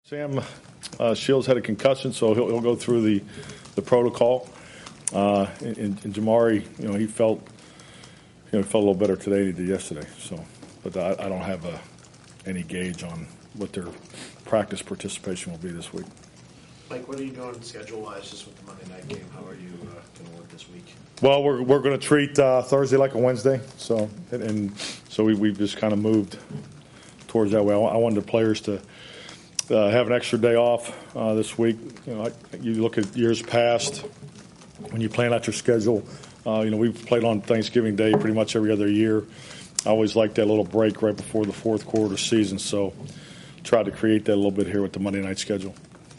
Sam Shields had a concussion, so he'll go through the protocol. And Jamari, he felt a little better today than he did yesterday. So, but I don't have any gauge on what their practice participation will be this week. Mike, what are you doing schedule-wise just with the Monday night game? How are you going to work this week? Well, we're going to treat Thursday like a Wednesday. So we've just kind of moved towards that way. I wanted the players to have an extra day off this week. You look at years past when you plan out your schedule. We've played on Thanksgiving Day pretty much every other year. I always like that little break right before the fourth quarter season, so tried to create that a little bit here with the Monday night schedule.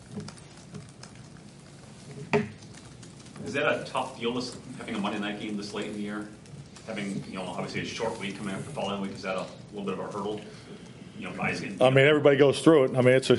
Is that a tough deal, having a Monday night game this late in the year? Having, obviously a short week coming after the following week, is that a little bit of a hurdle? Everybody goes through it. It's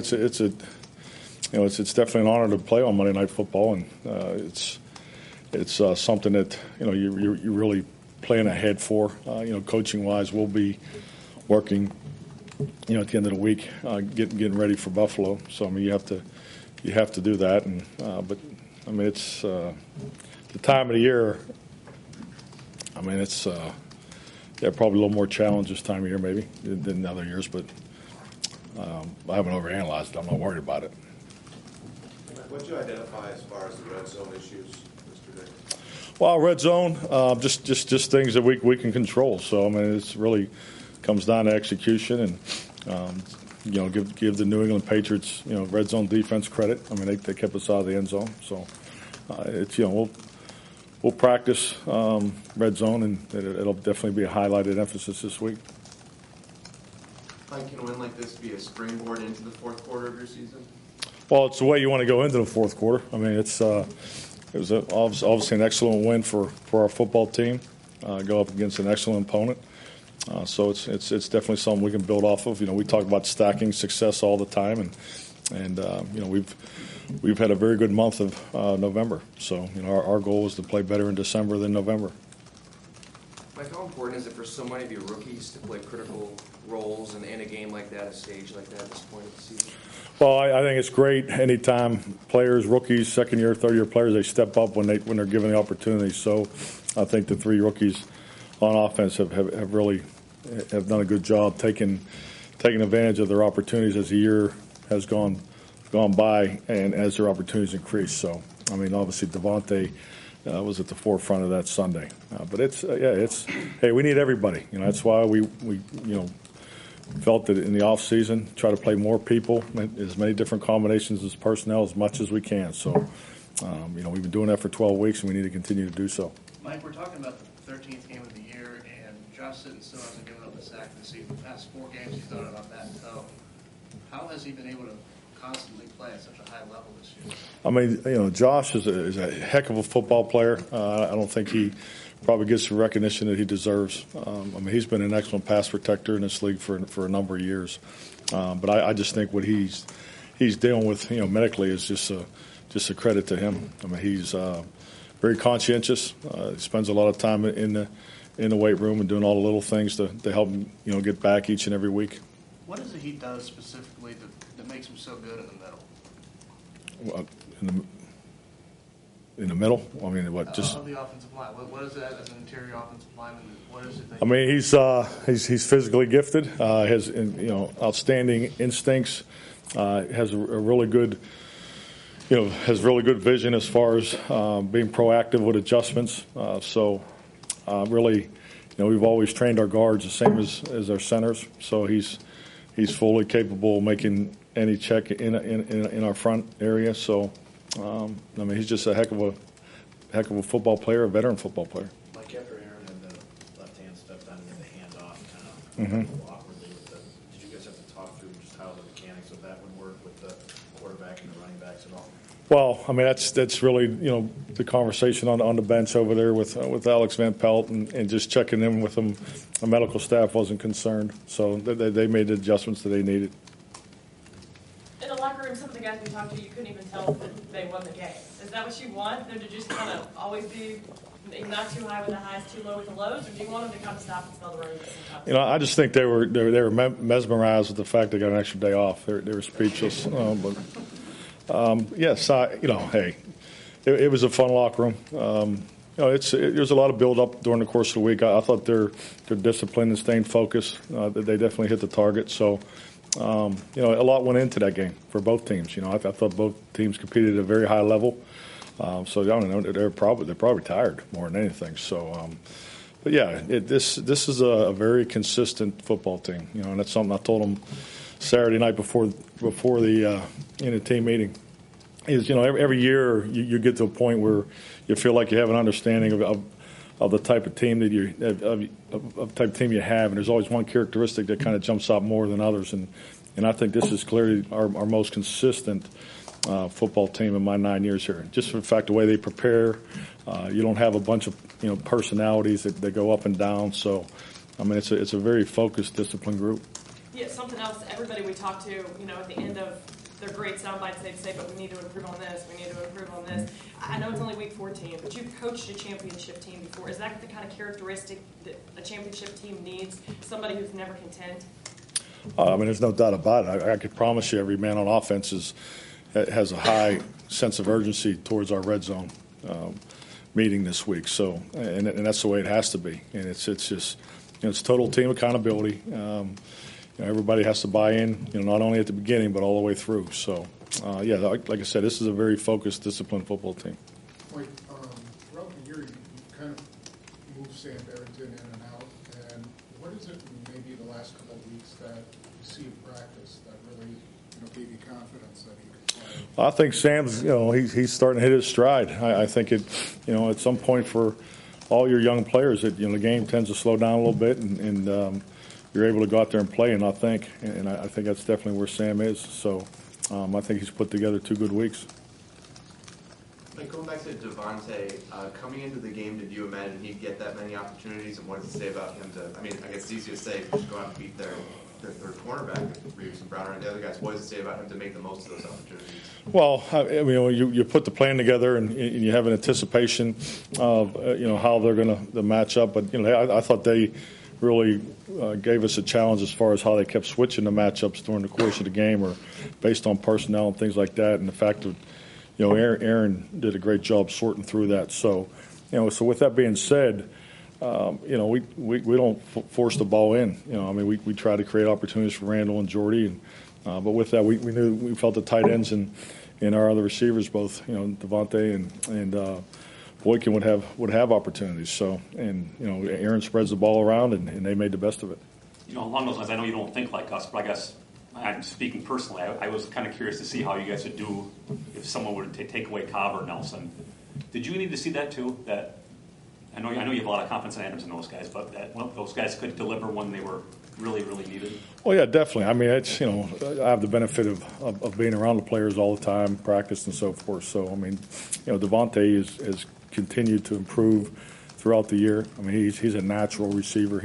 definitely an honor to play on Monday Night Football, and it's something that you're really playing ahead for. Coaching wise, we'll be working at the end of the week, getting ready for Buffalo. So you have to do that, and it's the time of the year. It's probably a little more challenge this time of year maybe than other years, but I haven't overanalyzed it. I'm not worried about it. What did you identify as far as the red zone issues, Mr. Dick? Well, red zone, just things that we can control. So it's really comes down to execution and give the New England Patriots red zone defense credit. They kept us out of the end zone. So we'll practice red zone, and it'll definitely be a highlighted emphasis this week. Mike, can a win like this be a springboard into the fourth quarter of your season? Well, it's the way you want to go into the fourth quarter. It was obviously an excellent win for our football team. Go up against an excellent opponent. So it's definitely something we can build off of. We talk about stacking success all the time, and we've had a very good month of November. So our goal is to play better in December than November. Mike, how important is it for so many of your rookies to play critical roles in a game like that, a stage like that at this point of the season? Well, I think it's great anytime players, rookies, second-year, third-year players, they step up when they're given the opportunity. So I think the three rookies on offense have really done a good job taking advantage of their opportunities as the year has gone by and as their opportunities increase. So, obviously Devontae was at the forefront of that Sunday. But we need everybody. That's why we felt that in the off season, try to play more people, as many different combinations as personnel as much as we can. So, we've been doing that for 12 weeks, and we need to continue to do so. Mike, we're talking about the 13th game of the year, and Josh Sitton still hasn't given up a sack this season. The past 4 games, he's done it on that toe. How has he been able to constantly play at such a high level this year? Josh is a heck of a football player. I don't think he probably gets the recognition that he deserves. He's been an excellent pass protector in this league for a number of years. But I just think what he's dealing with, medically is just a credit to him. He's very conscientious. He spends a lot of time in the weight room and doing all the little things to help him, get back each and every week. What is it he does specifically that makes him so good in the middle? Well, in the middle? Of the offensive line. What is that as an interior offensive lineman? What is it that he's physically gifted, has outstanding instincts, has a really good has really good vision as far as being proactive with adjustments. Really, we've always trained our guards the same as our centers. So he's fully capable of making any check in our front area. So, he's just a heck of a football player, a veteran football player. Like after Aaron had the left hand stepped on and the handoff awkwardly did you guys have to talk through just how the mechanics of that would work with the quarterback and the running backs at all? Well, that's really the conversation on the bench over there with Alex Van Pelt and just checking in with them. The medical staff wasn't concerned, so they made the adjustments that they needed. In the locker room, some of the guys we talked to, you couldn't even tell that they won the game. Is that what you want? Them to just kind of always be not too high with the highs, too low with the lows, or do you want them to kind of stop and smell the roses sometimes? You know, I just think they were mesmerized with the fact they got an extra day off. They were speechless. Yes, hey, it was a fun locker room. There's a lot of build up during the course of the week. I thought their discipline and staying focused, they definitely hit the target. So, a lot went into that game for both teams. I thought both teams competed at a very high level. So I don't know, they're probably tired more than anything. So, but yeah, this is a very consistent football team. And that's something I told them Saturday night before the team meeting. Is every year you get to a point where you feel like you have an understanding of the type of team of type of team you have, and there's always one characteristic that kind of jumps out more than others, and I think this is clearly our most consistent football team in my 9 years here. Just for the fact the way they prepare, you don't have a bunch of personalities that go up and down. So, I mean, it's a very focused, disciplined group. Yeah, something else. Everybody we talk to, at the end of their great sound bites, they'd say, "But we need to improve on this. We need to improve on this." I know it's only week 14, but you've coached a championship team before. Is that the kind of characteristic that a championship team needs? Somebody who's never content. There's no doubt about it. I could promise you, every man on offense has a high sense of urgency towards our red zone meeting this week. So, and that's the way it has to be. And it's just it's total team accountability. Everybody has to buy in, not only at the beginning but all the way through. So, like I said, this is a very focused, disciplined football team. Mike, throughout the year, you kind of moved Sam Barrington in and out. And what is it in maybe the last couple of weeks that you see in practice that really gave you confidence that he could play? I think Sam's, he's starting to hit his stride. I think at some point for all your young players, the game tends to slow down a little bit, and you're able to go out there and play. And I think that's definitely where Sam is. So I think he's put together 2 good weeks. Like going back to Devontae, coming into the game, did you imagine he'd get that many opportunities? And what does it say about him I guess it's easy to say, just go out and beat their third cornerback, Reeves and Browner and the other guys. What does it say about him to make the most of those opportunities? Well, you put the plan together and you have an anticipation of how they're going to match up. But I thought they really gave us a challenge as far as how they kept switching the matchups during the course of the game, or based on personnel and things like that. And the fact that Aaron did a great job sorting through that. So so with that being said, we don't force the ball in. We try to create opportunities for Randall and Jordy, but with that, we felt the tight ends and our other receivers, both Devontae and Boykin would have opportunities. So Aaron spreads the ball around, and they made the best of it. Along those lines, I know you don't think like us, but I guess I'm speaking personally. I was kind of curious to see how you guys would do if someone were to take away Cobb or Nelson. Did you need to see that too? That I know you have a lot of confidence in Adams and those guys, but that those guys could deliver when they were really, really needed. Well, yeah, definitely. It's I have the benefit of being around the players all the time, practice and so forth. So Devontae has continued to improve throughout the year. He's a natural receiver.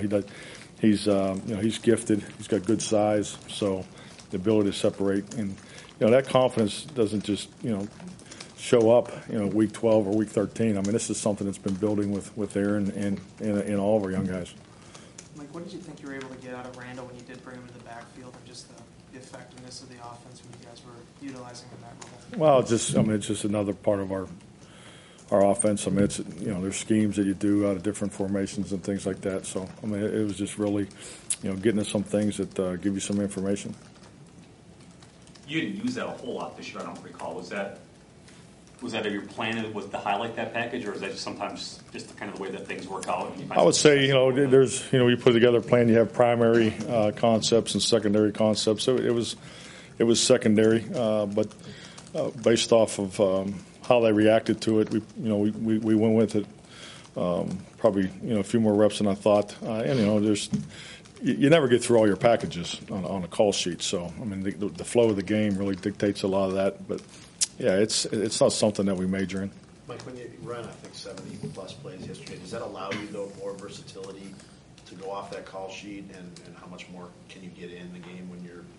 He's gifted. He's got good size, so the ability to separate, and that confidence doesn't just show up week 12 or week 13. This is something that's been building with Aaron and all of our young guys. Mike, what did you think you were able to get out of Randall when you did bring him into the backfield, and just the effectiveness of the offense when you guys were utilizing him in that role? Well, it's just another part of our offense. It's there's schemes that you do out of different formations and things like that. So it was just really getting to some things that give you some information. You didn't use that a whole lot this year, I don't recall. Was that your plan was to highlight that package, or is that just sometimes just kind of the way that things work out? I would say there's you put together a plan. You have primary concepts and secondary concepts. So it was secondary, but based off of how they reacted to it, we went with it. Probably a few more reps than I thought, and you never get through all your packages on a call sheet. So the flow of the game really dictates a lot of that. But yeah, it's not something that we major in. Mike, when you run, I think 70-plus plays yesterday, does that allow you, though, more versatility to go off that call sheet, and how much more can you get in the game when you're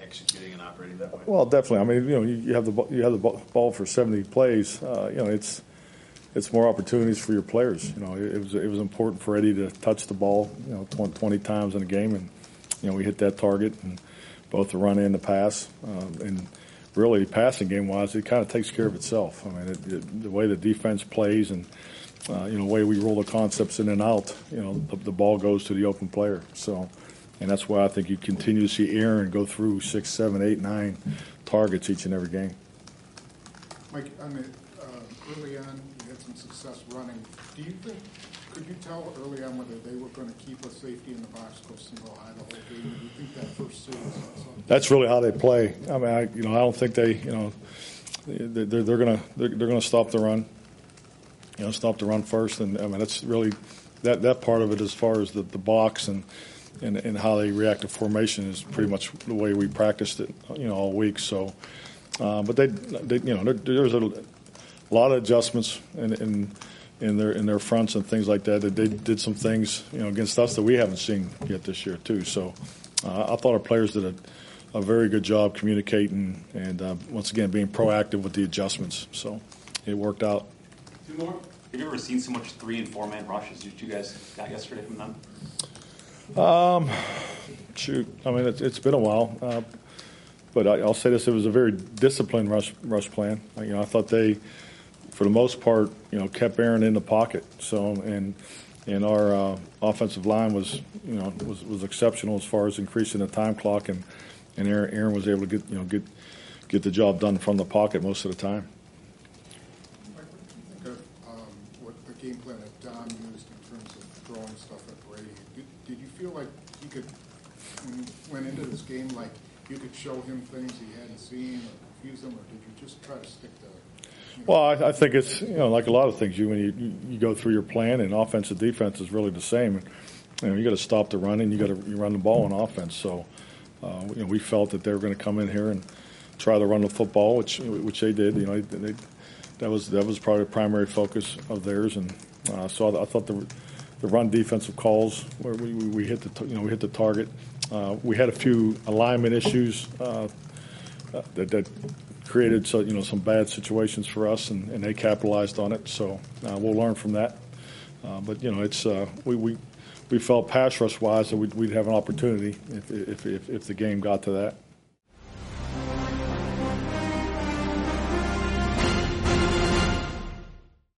executing and operating that way? Well, definitely. I mean, you have the ball for 70 plays. It's more opportunities for your players. It was important for Eddie to touch the ball 20 times in a game, and we hit that target, and both the run and the pass. And really, passing game wise, it kind of takes care of itself. I mean, the way the defense plays and the way we roll the concepts in and out, the ball goes to the open player. So. And that's why I think you continue to see Aaron go through 6, 7, 8, 9 targets each and every game. Mike, early on, you had some success running. Could you tell early on whether they were going to keep a safety in the box, go single high the whole game? Do you think that first series? That's really how they play. I mean, I don't think they're going to stop the run. Stop the run first, and I mean that's really that part of it as far as the box and how they react to formation is pretty much the way we practiced it, all week. So, but there's a lot of adjustments in their fronts and things like that. They did some things, against us that we haven't seen yet this year too. So, I thought our players did a very good job communicating and once again being proactive with the adjustments. So, it worked out. Two more. Have you ever seen so much 3- and 4-man rushes that you guys got yesterday from them? Shoot, I mean it's been a while, but I'll say this: it was a very disciplined rush plan. I thought they, for the most part, kept Aaron in the pocket. So and our offensive line was exceptional as far as increasing the time clock, and Aaron was able to get the job done from the pocket most of the time. Mike, what do you think of what the game plan that Don used in terms of throwing stuff at Brady? Did you feel like he could, when you went into this game, like you could show him things he hadn't seen or confuse him, or did you just try to stick to? Well, I think it's like a lot of things. When you go through your plan, and offense and defense is really the same. You got to stop the running. You run the ball on offense. So we felt that they were going to come in here and try to run the football, which they did. That was probably the primary focus of theirs, and so I thought the run defensive calls where we hit the target. We had a few alignment issues that created some bad situations for us, and they capitalized on it. So we'll learn from that. But it's we felt pass rush wise that we'd have an opportunity if the game got to that.